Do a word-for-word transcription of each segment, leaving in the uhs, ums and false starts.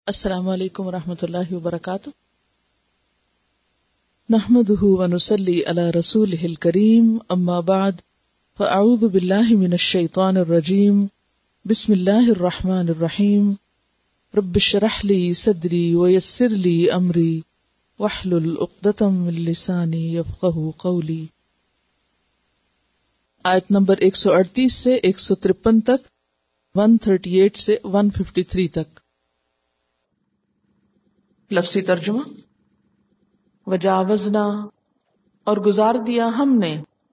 السلام علیکم ورحمۃ اللہ وبرکاتہ. نحمده ونصلی علی رسوله الکریم. اما بعد فاعوذ باللہ من الشیطان الرجیم. بسم اللہ الرحمن الرحیم. رب اشرح لی صدری ویسر لی امری واحلل عقدۃ من لسانی یفقہوا قولی. آیت نمبر ایک سو اڑتیس سے ایک سو ترپن تک، ایک سو اڑتیس سے ایک سو تریپن تک. لفظی ترجمہ: وجاوزنا اور گزار دیا ہم نے،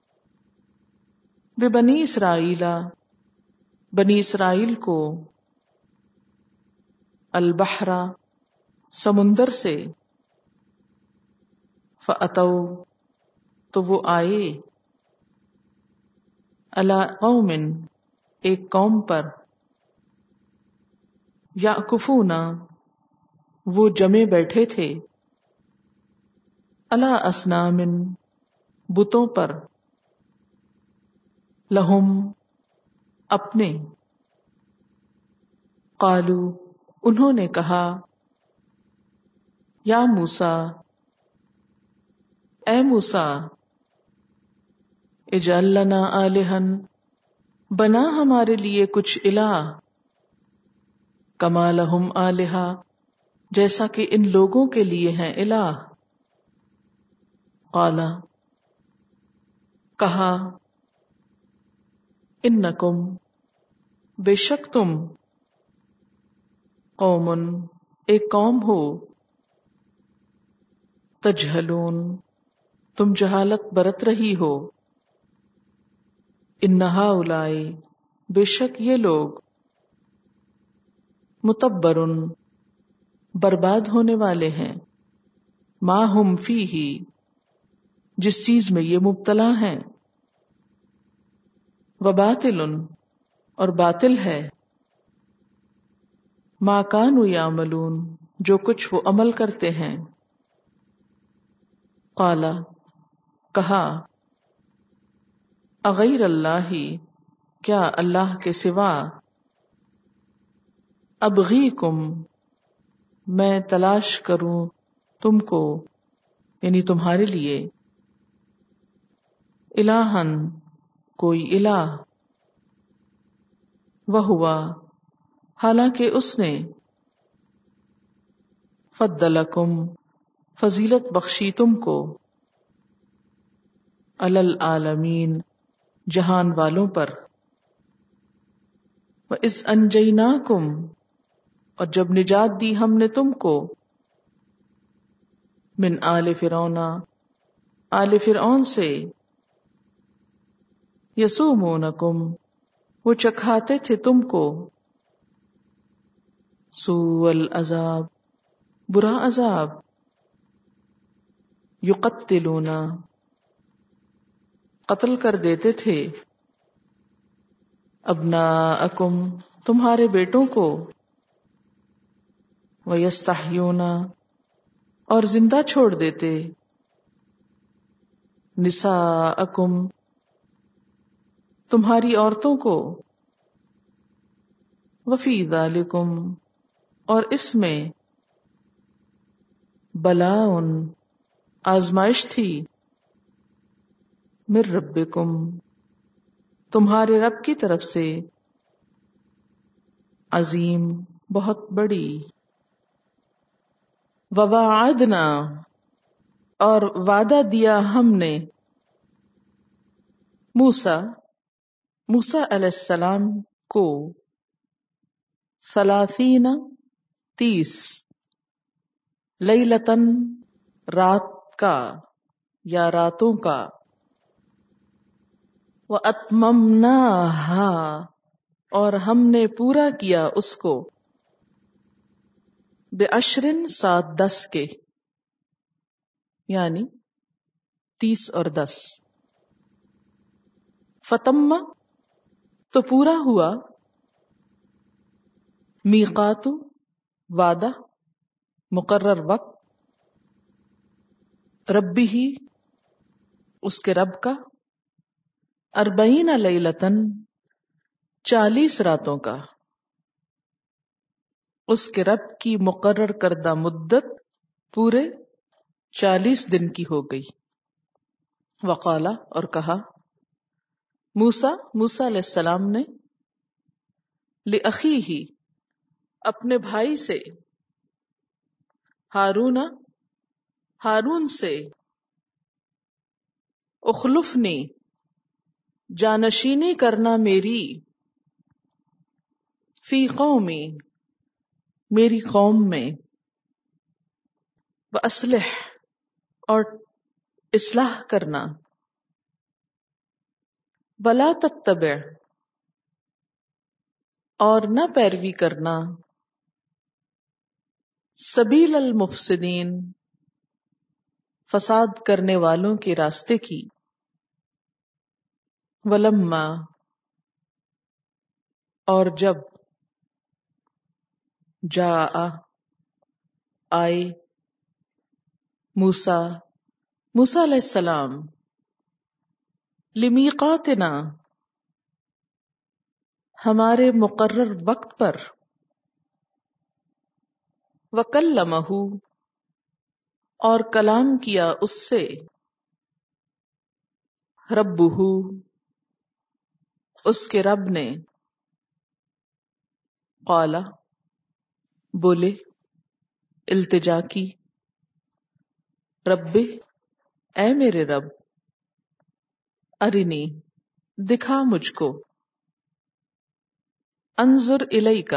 ببنی اسرائیل بنی اسرائیل کو، البحر سمندر سے، فاتوا تو وہ آئے، علی قوم ایک قوم پر، یعکفون وہ جمے بیٹھے تھے، علی اصنام بتوں پر، لہم اپنے، قالو انہوں نے کہا، یا موسیٰ اے موسیٰ، اجعل لنا آلہا بنا ہمارے لیے کچھ الہ، کما لہم آلہا جیسا کہ ان لوگوں کے لیے ہیں الہ. قال کہا، انکم بے شک تم، قوم ایک قوم ہو، تجہلون تم جہالت برت رہی ہو، ان ہؤلاء بے شک یہ لوگ، متبر برباد ہونے والے ہیں، ما ہم فیہ جس چیز میں یہ مبتلا ہیں، وباطل اور باطل ہے، ما کانوا یعملون جو کچھ وہ عمل کرتے ہیں. قال کہا، اغیر اللہ کیا اللہ کے سوا، ابغیکم میں تلاش کروں تم کو یعنی تمہارے لیے، الہن کوئی الہ، وہوا حالانکہ اس نے، فضلکم فضیلت بخشی تم کو، علی العالمین جہان والوں پر. وَإِذْ أَنْجَيْنَاكُمْ اور جب نجات دی ہم نے تم کو، من آل فرعون آل فرعون سے، یسومونکم وہ چکھاتے تھے تم کو، سوء العذاب برا عذاب، یقتلون قتل کر دیتے تھے، ابناءکم تمہارے بیٹوں کو، ویستحیون اور زندہ چھوڑ دیتے، نساءکم تمہاری عورتوں کو، وفی ذالکم اور اس میں، بلاء آزمائش تھی، من ربکم تمہارے رب کی طرف سے، عظیم بہت بڑی. وواعدنا اور وعدہ دیا ہم نے، موسیٰ موسیٰ علیہ السلام کو، ثلاثین تیس، لیلتن رات کا یا راتوں کا، وَأَتْمَمْنَاهَا اور ہم نے پورا کیا اس کو، بعشر سات دس کے یعنی تیس اور دس. فتم تو پورا ہوا، میقات وعدہ مقرر وقت، ربی ہی اس کے رب کا، اربعین لیلتن چالیس راتوں کا. اس کے رب کی مقرر کردہ مدت پورے چالیس دن کی ہو گئی۔ وقالا، اور کہا، موسیٰ موسیٰ علیہ السلام نے، لأخیہ اپنے بھائی سے، ہارون ہارون سے، اخلفنی جانشینی کرنا میری، فی قومی میری قوم میں، واصلح اور اصلاح کرنا، ولا تتبع اور نہ پیروی کرنا، سبیل المفسدین فساد کرنے والوں کے راستے کی، ولما اور جب، جاء آئے، موسیٰ موسیٰ علیہ السلام، لمیقاتنا ہمارے مقرر وقت پر، وکلمہ اور کلام کیا اس سے، ربہ اس کے رب نے، قال بولے، التجا کی، رب اے میرے رب، ارنی دکھا مجھ کو، انظر الیک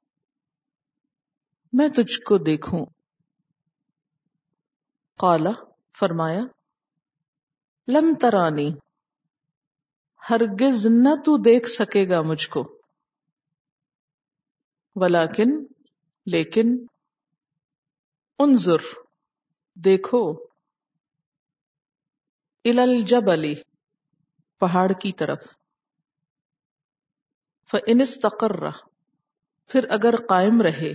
میں تجھ کو دیکھوں، قال فرمایا، لن ترانی ہرگز نہ تو دیکھ سکے گا مجھ کو، ولیکن لیکن، انظر دیکھو، الی الجبل پہاڑ کی طرف، فإن استقر پھر اگر قائم رہے،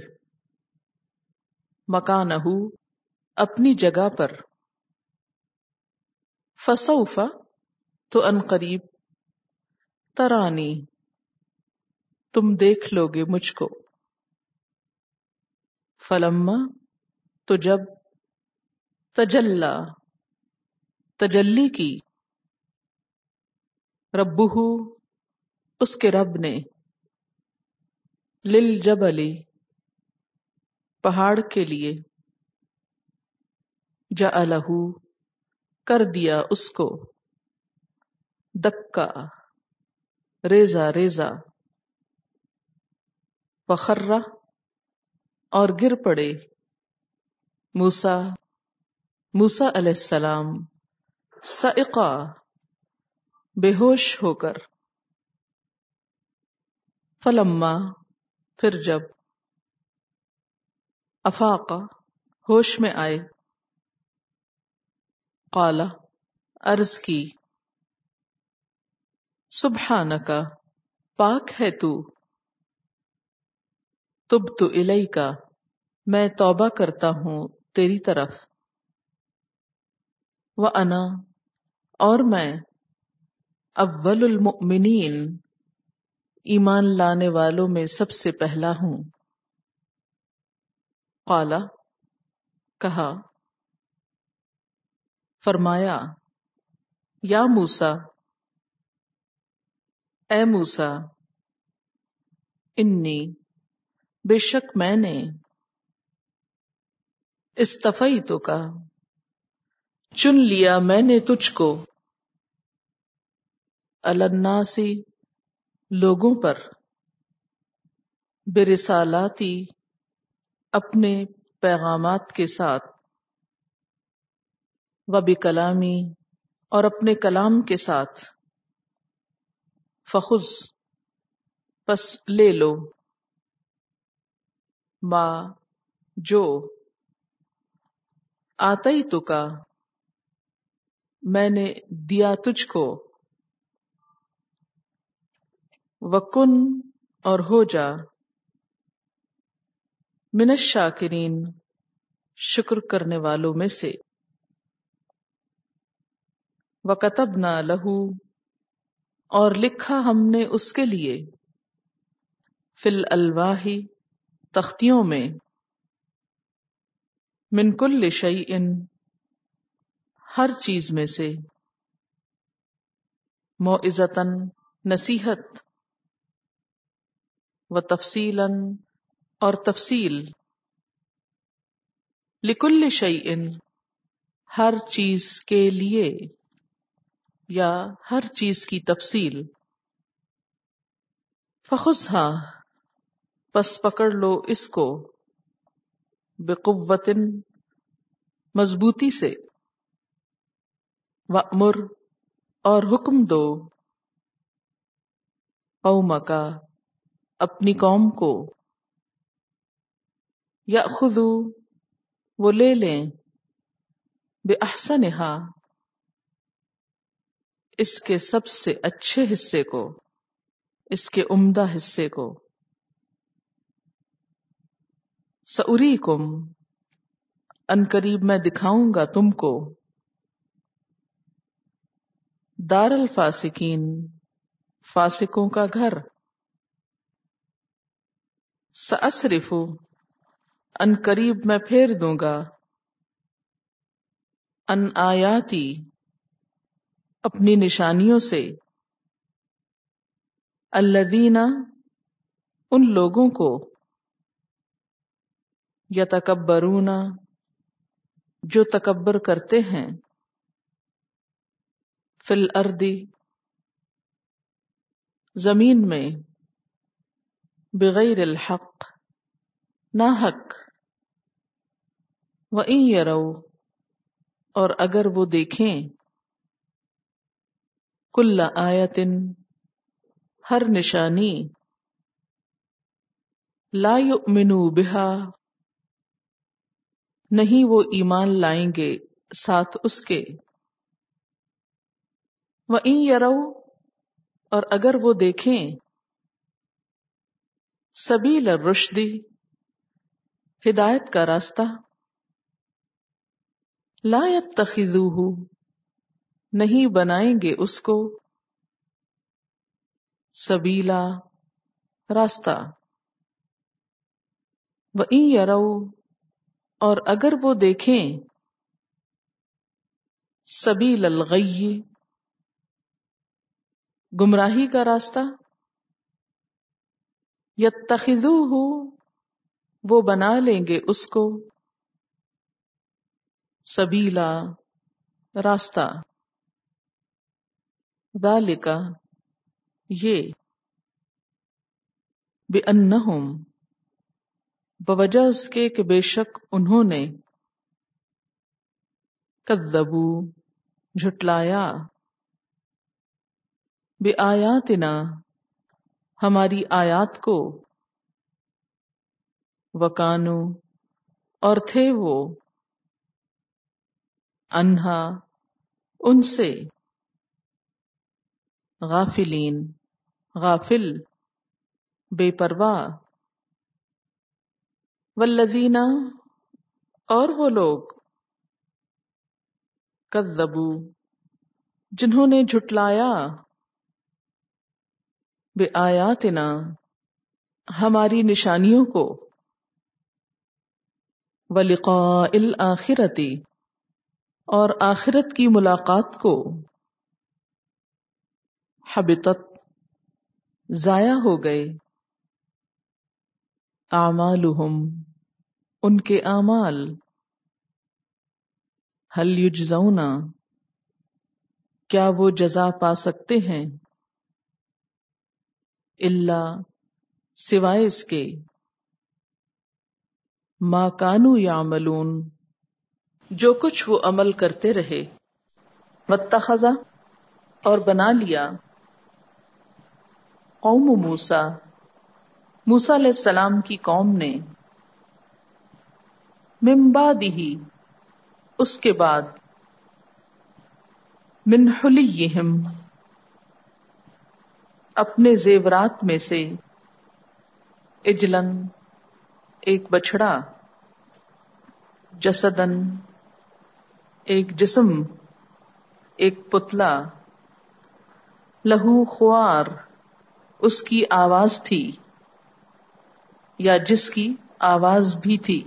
مکانہ اپنی جگہ پر، فسوف تو ان قریب، ترانی تم دیکھ لو گے مجھ کو، فلما تو جب، تجلی تجلی کی، ربہ اس کے رب نے، للجبل پہاڑ کے لیے، جعلہ کر دیا اس کو، دکا ریزہ ریزہ، وخر اور گر پڑے، موسیٰ موسیٰ علیہ السلام، صعقا بے ہوش ہو کر، فلما پھر جب، افاق ہوش میں آئے، قال عرض کی، سبحانک پاک ہے تو، تبت الیک میں توبہ کرتا ہوں تیری طرف، وانا اور میں، اول المؤمنین ایمان لانے والوں میں سب سے پہلا ہوں، قال کہا، فرمایا، یا موسیٰ اے موسیٰ، انی بے شک میں نے، اصطفیتک چن لیا میں نے تجھ کو، علی الناس لوگوں پر، برسالاتی اپنے پیغامات کے ساتھ، وبکلامی اور اپنے کلام کے ساتھ، فخذ پس لے لو، ما جو، آتیتک میں نے دیا تجھ کو، وکن اور ہو جا، من الشاکرین شکر کرنے والوں میں سے، وکتبنا لہو اور لکھا ہم نے اس کے لیے، فی الالواح تختیوں میں، من کل شیء ہر چیز میں سے، موعظۃً نصیحت، و تفصیلاً اور تفصیل، لکل شیء ہر چیز کے لیے یا ہر چیز کی تفصیل، فخذھا پس پکڑ لو اس کو، بقوۃ مضبوطی سے، وأمر اور حکم دو، قومک اپنی قوم کو، یأخذوا وہ لے لیں، بأحسنھا اس کے سب سے اچھے حصے کو، اس کے عمدہ حصے کو، سأریکم ان قریب میں دکھاؤں گا تم کو، دار الفاسقین فاسقوں کا گھر، سأصرف ان قریب میں پھیر دوں گا، ان آیاتی اپنی نشانیوں سے، الذین ان لوگوں کو، یتکبرون جو تکبر کرتے ہیں، فی الارض زمین میں، بغیر الحق ناحق، وَإِن یروا اور اگر وہ دیکھیں، کل آیۃ ہر نشانی، لا یؤمنوا بہا نہیں وہ ایمان لائیں گے ساتھ اس کے، وَإِن یروا اور اگر وہ دیکھیں، سبیل الرشد ہدایت کا راستہ، لا یتخذوہ نہیں بنائیں گے اس کو، سبیلا راستہ، وَإِن یروا اور اگر وہ دیکھیں، سبیل الغی گمراہی کا راستہ، یتخذوہ وہ بنا لیں گے اس کو، سبیلا راستہ، ذالک یہ، بأنہم بوجہ اس کے کہ بے شک انہوں نے، کذبوا جھٹلایا، بآیاتنا ہماری آیات کو، وکانوا اور تھے وہ، عنہا ان سے، غافلین غافل بے پرواہ، والذین اور وہ لوگ، کذبوا جنہوں نے جھٹلایا، بآیاتنا ہماری نشانیوں کو، ولقاء الآخرۃ اور آخرت کی ملاقات کو، حبطت ضائع ہو گئے، اعمالہم ان کے اعمال، هل یجزون کیا وہ جزا پا سکتے ہیں، الا سوائے اس کے، ما کانوا یعملون جو کچھ وہ عمل کرتے رہے، واتخذ اور بنا لیا، قوم موسیٰ موسیٰ علیہ السلام کی قوم نے، من بعدہ اس کے بعد، من حلیہم اپنے زیورات میں سے، عجلاً ایک بچڑا، جسداً ایک جسم، ایک پتلا، لہو خوار اس کی آواز تھی، یا جس کی آواز بھی تھی۔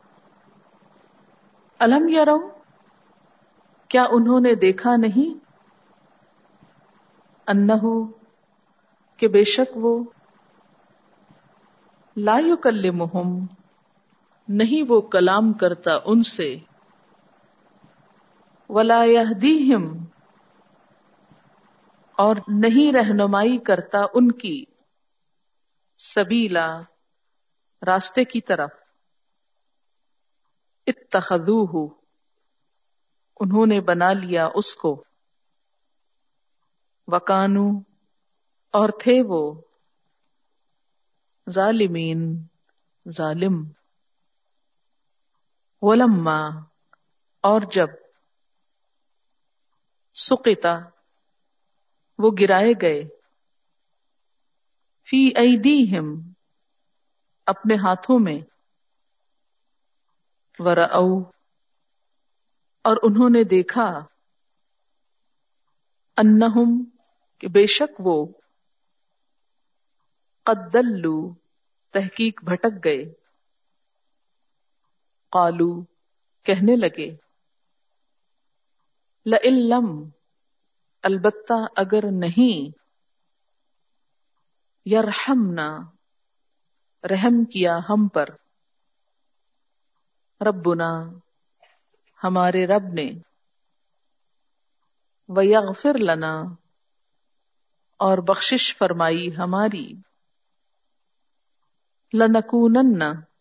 الم یرو، کیا انہوں نے دیکھا نہیں، انہو، کہ بے شک وہ، لا یکلمہم، نہیں وہ کلام کرتا ان سے، ولا یہدیہم، اور نہیں رہنمائی کرتا ان کی، سبیلا، راستے کی طرف، اتخذوہ، انہوں نے بنا لیا اس کو، وکانو، اور تھے وہ، ظالمین، ظالم، ولما، اور جب، سقطا، وہ گرائے گئے، فی ایدیہم، اپنے ہاتھوں میں، ورأو، اور انہوں نے دیکھا، انہم، کہ بے شک وہ، قد دلوا، تحقیق بھٹک گئے، قالو، کہنے لگے، لئن لم، البتہ اگر نہیں، یرحمنا، رحم کیا ہم پر، ربنا، ہمارے رب نے، ویغفر لنا، اور بخشش فرمائی ہماری، لنکونن،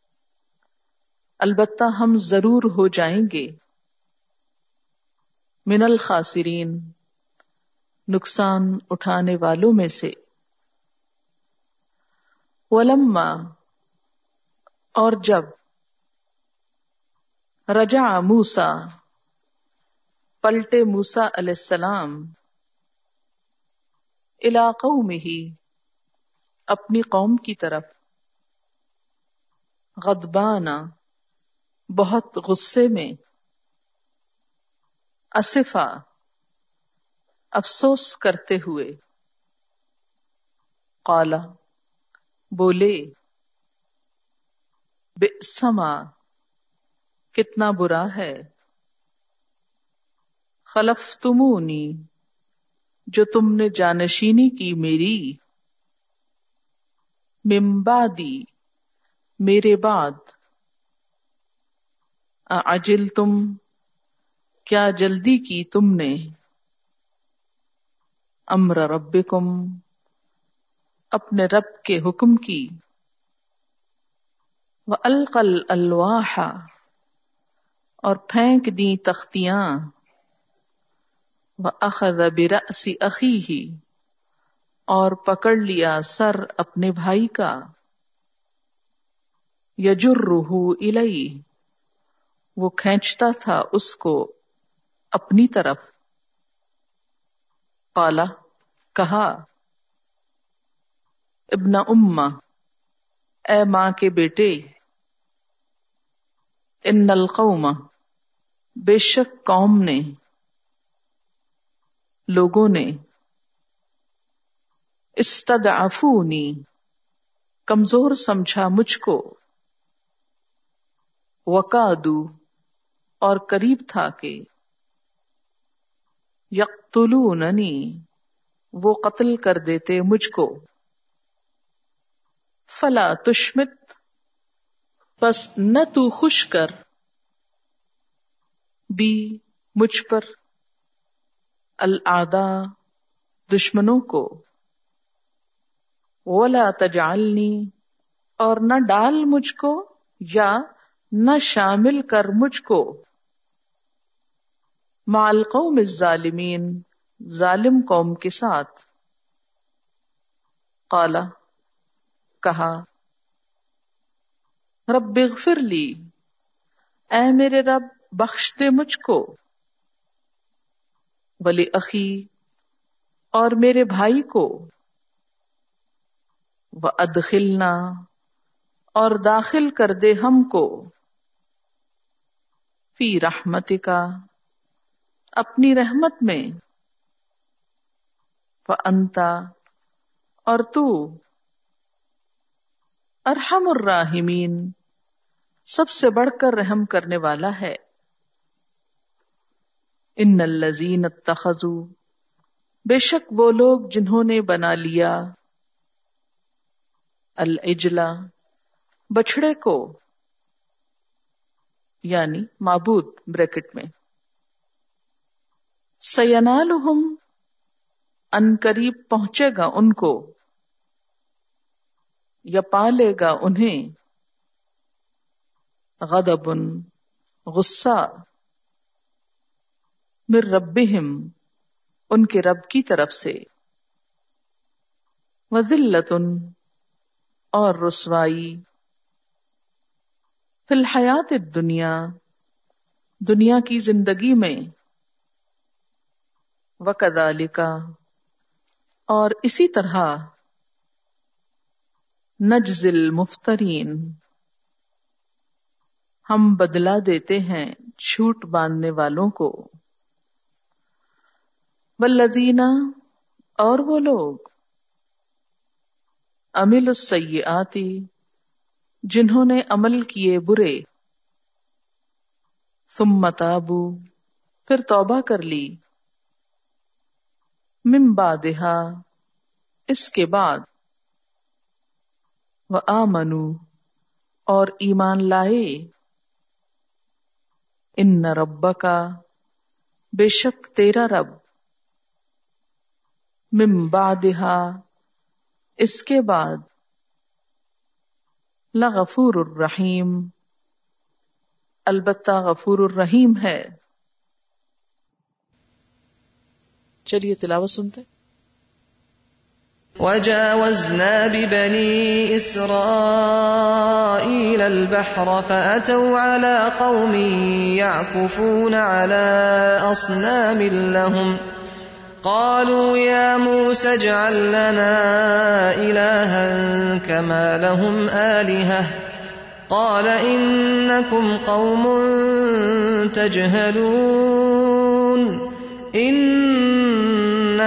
البتہ ہم ضرور ہو جائیں گے، من الخاسرین، نقصان اٹھانے والوں میں سے، ولما، اور جب، رجع موسیٰ، پلٹے موسیٰ علیہ السلام، الی قومہ، اپنی قوم کی طرف، غضبان، بہت غصے میں، اسفا، افسوس کرتے ہوئے، قالا، بولے، بئس ما، کتنا برا ہے، خلفتمونی، جو تم نے جانشینی کی میری، من بعدی، میرے بعد، اعجلتم، کیا جلدی کی تم نے، امر ربکم، اپنے رب کے حکم کی، وَأَلْقَى الْأَلْوَاحَ، اور پھینک دیں تختیاں، وَأَخَذَ بِرَأْسِ أَخِيهِ، اور پکڑ لیا سر اپنے بھائی کا، يَجُرُّهُ إِلَيْهِ، وہ کھینچتا تھا اس کو اپنی طرف، قالا، کہا، ابن امہ، اے ماں کے بیٹے، ان القوم، بے شک قوم نے، لوگوں نے، استضعفونی، کمزور سمجھا مجھ کو، وقادو، اور قریب تھا کہ، یقتلوننی، وہ قتل کر دیتے مجھ کو، فلا تشمت، پس نہ تو خوش کر، بی، مجھ پر، الاعداء، دشمنوں کو، ولا تجعلنی، اور نہ ڈال مجھ کو، یا نہ شامل کر مجھ کو، مع القوم الظالمین، ظالم قوم کے ساتھ، قالا، کہا، رب اغفر لی، اے میرے رب بخش دے مجھ کو، ولی اخی، اور میرے بھائی کو، وادخلنا، اور داخل کر دے ہم کو، فی رحمتک، اپنی رحمت میں، وانت، اور تو، ارحم الراحمین، سب سے بڑھ کر رحم کرنے والا ہے۔ ان الذین اتخذوا، بے شک وہ لوگ جنہوں نے بنا لیا، العجلہ، بچھڑے کو، یعنی معبود بریکٹ میں، سینالہم، ان قریب پہنچے گا ان کو، یا پالے گا انہیں، غضب، غصہ، من ربہم، ان کے رب کی طرف سے، وذلۃ، اور رسوائی، فی الحیات الدنیا، دنیا کی زندگی میں، وکذالک، اور اسی طرح، نجزی المفترین، ہم بدلہ دیتے ہیں جھوٹ باندھنے والوں کو، والذین، اور وہ لوگ، عملوا السیئات، جنہوں نے عمل کیے برے، ثم تابوا، پھر توبہ کر لی، من بعدہا، اس کے بعد، وآمنوا، اور ایمان لائے، ان ربک، بے شک تیرا رب، من بعدہا، اس کے بعد، لغفور الرحیم، البتہ غفور الرحیم ہے۔ چلیے تلاوت سنتے۔ وجاوزنا ببني إسرائيل البحر فأتوا على قوم يعكفون على أصنام لهم قالوا يا موسى اجعل لنا إلها كما لهم آلهة قال إنكم قوم تجهلون إن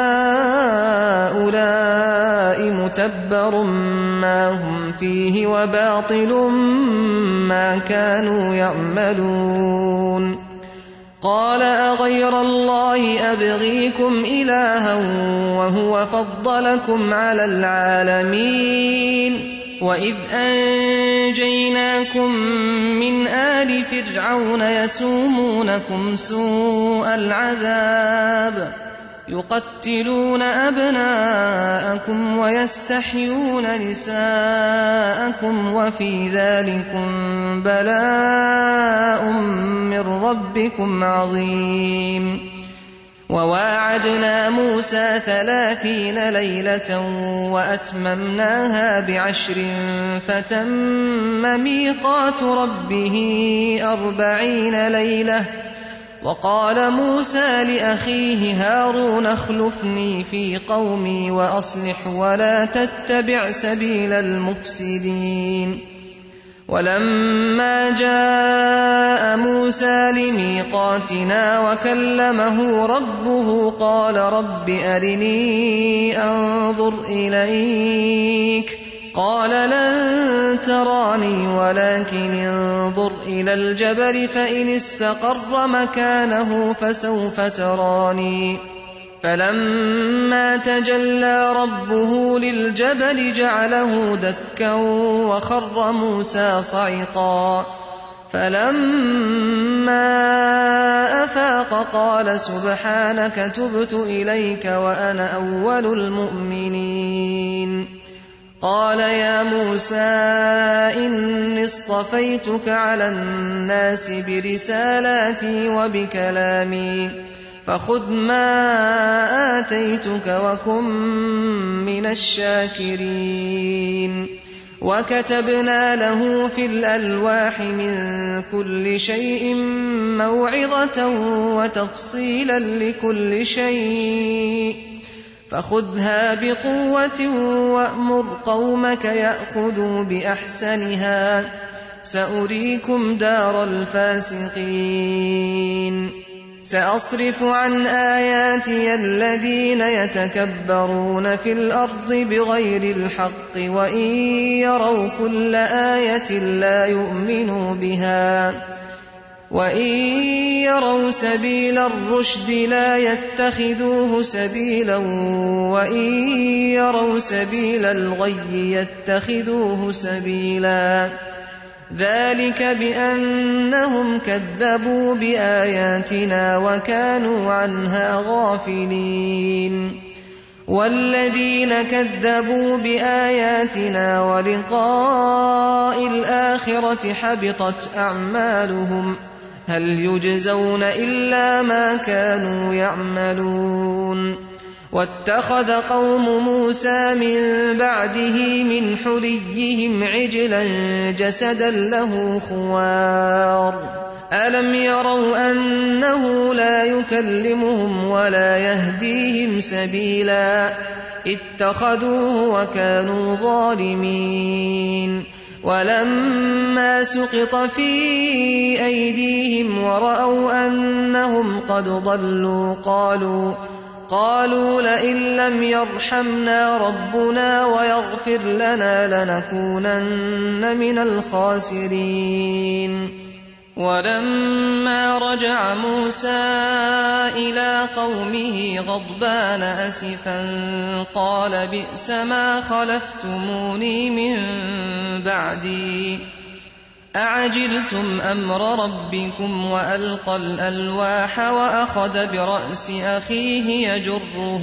هؤلاء متبر ما هم فيه وباطل ما كانوا يعملون قال أغير الله أبغيكم إلها وهو فضلكم على العالمين وَإِذْ أَنْجَيْنَاكُمْ مِنْ آلِ فِرْعَوْنَ يَسُومُونَكُمْ سُوءَ الْعَذَابِ يُقَتِّلُونَ أَبْنَاءَكُمْ وَيَسْتَحْيُونَ نِسَاءَكُمْ وَفِي ذَلِكُمْ بَلَاءٌ مِّن رَّبِّكُمْ عَظِيمٌ وواعدنا موسى ثلاثين ليلة وأتممناها بعشر فتم ميقات ربه أربعين ليلة وقال موسى لأخيه هارون اخلفني في قومي وأصلح ولا تتبع سبيل المفسدين ولما جاء موسى لميقاتنا وكلمه ربه قال رب أرني أنظر إليك قال لن تراني ولكن انظر إلى الجبل فإن استقر مكانه فسوف تراني فلما تجلى ربه للجبل جعله دكا وخر موسى صعقا فلما أفاق قال سبحانك تبت إليك وأنا أول المؤمنين قال يا موسى إني اصطفيتك على الناس برسالاتي وبكلامي فخذ ما آتيتك وكن من الشاكرين وكتبنا له في الألواح من كل شيء موعظة وتفصيلا لكل شيء فخذها بقوة وأمر قومك يأخذوا بأحسنها سأريكم دار الفاسقين سأصرف عن آياتي الذين يتكبرون في الأرض بغير الحق وإن يروا كل آية لا يؤمنوا بها وإن يروا سبيل الرشد لا يتخذوه سبيلا وإن يروا سبيل الغي يتخذوه سبيلا ذلك بأنهم كذبوا بآياتنا وكانوا عنها غافلين والذين كذبوا بآياتنا ولقاء الآخرة حبطت أعمالهم هل يجزون إلا ما كانوا يعملون واتخذ قوم موسى من بعده من حليهم عجلا جسدا له خوار ألم يروا أنه لا يكلمهم ولا يهديهم سبيلا اتخذوه وكانوا ظالمين ولما سقط في أيديهم ورأوا أنهم قد ضلوا قالوا قالوا لئن لم يرحمنا ربنا ويغفر لنا لنكونن من الخاسرين ولما رجع موسى إلى قومه غضبان أسفا قال بئس ما خلفتموني من بعدي أعجلتم أمر ربكم وألقى الألواح وأخذ برأس أخيه يجره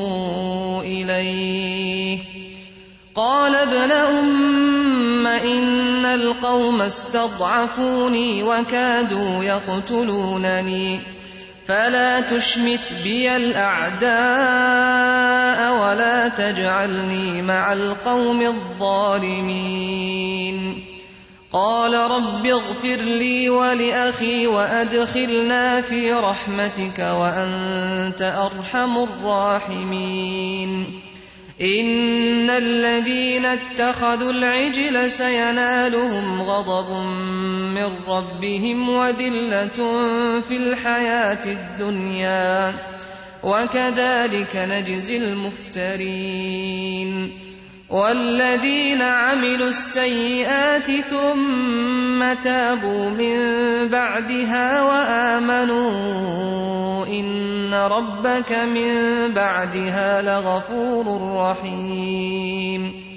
إليه قال ابن أم إن القوم استضعفوني وكادوا يقتلونني فلا تشمت بي الأعداء ولا تجعلني مع القوم الظالمين قال رب اغفر لي ولأخي وأدخلنا في رحمتك وأنت أرحم الراحمين إن الذين اتخذوا العجل سينالهم غضب من ربهم وذلة في الحياة الدنيا وكذلك نجزي المفترين والذين عملوا السيئات ثم تابوا من بعدها وآمنوا إن ربك من بعدها لغفور رحيم